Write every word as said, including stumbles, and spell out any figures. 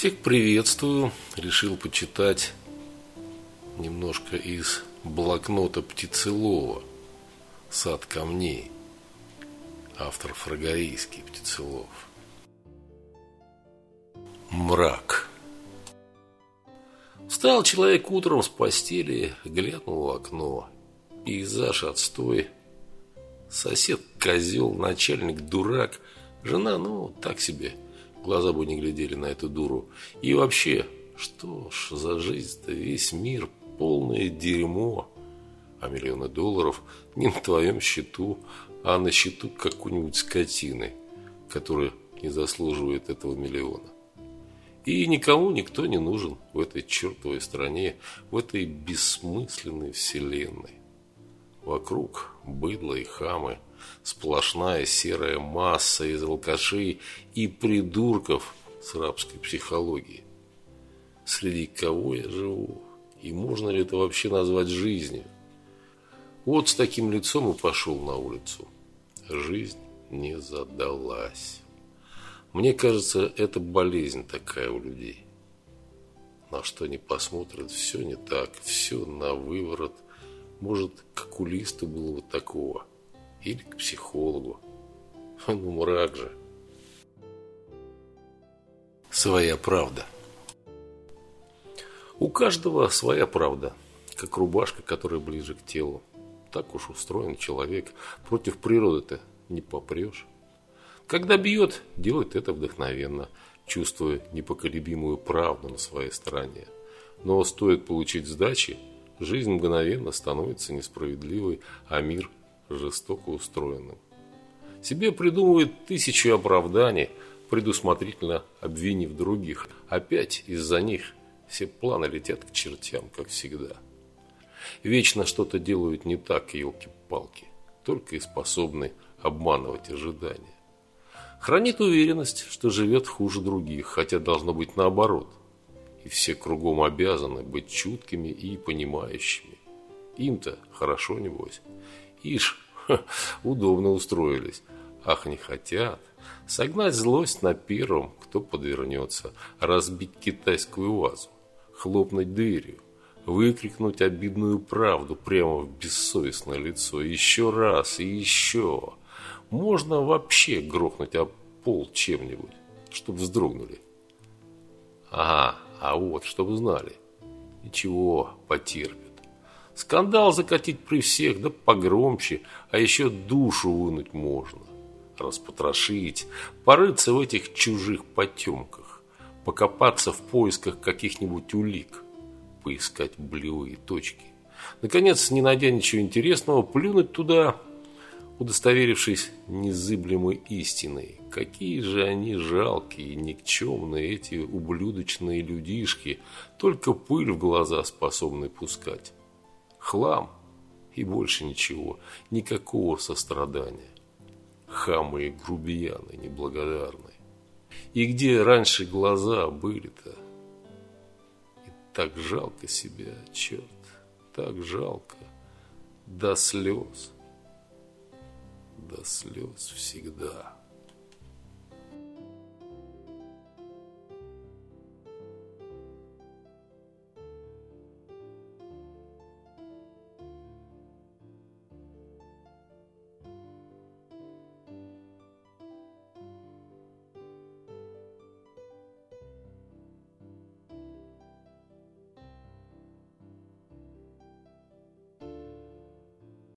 Всех приветствую. Решил почитать немножко из блокнота Птицелова «Сад камней». Автор фрагорийский Птицелов. Мрак. Встал человек утром с постели, глянул в окно. Пейзаж отстой. Сосед козел, начальник дурак. Жена, ну, так себе. Глаза бы не глядели на эту дуру. И вообще, что ж за жизнь-то? Весь мир полное дерьмо. А миллионы долларов не на твоем счету, а на счету какой-нибудь скотины, которая не заслуживает этого миллиона. И никому никто не нужен в этой чертовой стране, в этой бессмысленной вселенной. Вокруг быдло и хамы, сплошная серая масса из алкашей и придурков с рабской психологией. Среди кого я живу? И можно ли это вообще назвать жизнью? Вот с таким лицом и пошел на улицу. Жизнь не задалась. Мне кажется, это болезнь такая у людей. На что ни посмотрят, все не так, все на выворот. Может, к окулисту было вот такого. Или к психологу. Ну, мрак же. Своя правда. У каждого своя правда. Как рубашка, которая ближе к телу. Так уж устроен человек. Против природы-то не попрешь. Когда бьет, делает это вдохновенно, чувствуя непоколебимую правду на своей стороне. Но стоит получить сдачи, жизнь мгновенно становится несправедливой, а мир жестоко устроенным. Себе придумывает тысячи оправданий, предусмотрительно обвинив других. Опять из-за них все планы летят к чертям, как всегда. Вечно что-то делают не так, елки-палки, только и способны обманывать ожидания. Хранит уверенность, что живет хуже других, хотя должно быть наоборот. И все кругом обязаны быть чуткими и понимающими. Им-то хорошо, небось. Ишь, ха, удобно устроились. Ах, не хотят. Согнать злость на первом, кто подвернется. Разбить китайскую вазу. Хлопнуть дверью. Выкрикнуть обидную правду прямо в бессовестное лицо. Еще раз и еще. Можно вообще грохнуть об пол чем-нибудь, чтоб вздрогнули. Ага, а вот, чтобы знали. Ничего, потерпят. Скандал закатить при всех, да погромче, а еще душу вынуть можно. Распотрошить, порыться в этих чужих потемках, покопаться в поисках каких-нибудь улик, поискать болевые точки. Наконец, не найдя ничего интересного, плюнуть туда, удостоверившись незыблемой истиной. Какие же они жалкие и никчемные, эти ублюдочные людишки, только пыль в глаза способны пускать. Хлам и больше ничего, никакого сострадания. Хамы и грубияны неблагодарные. И где раньше глаза были-то? И так жалко себя, черт, так жалко, до слез. До слез всегда.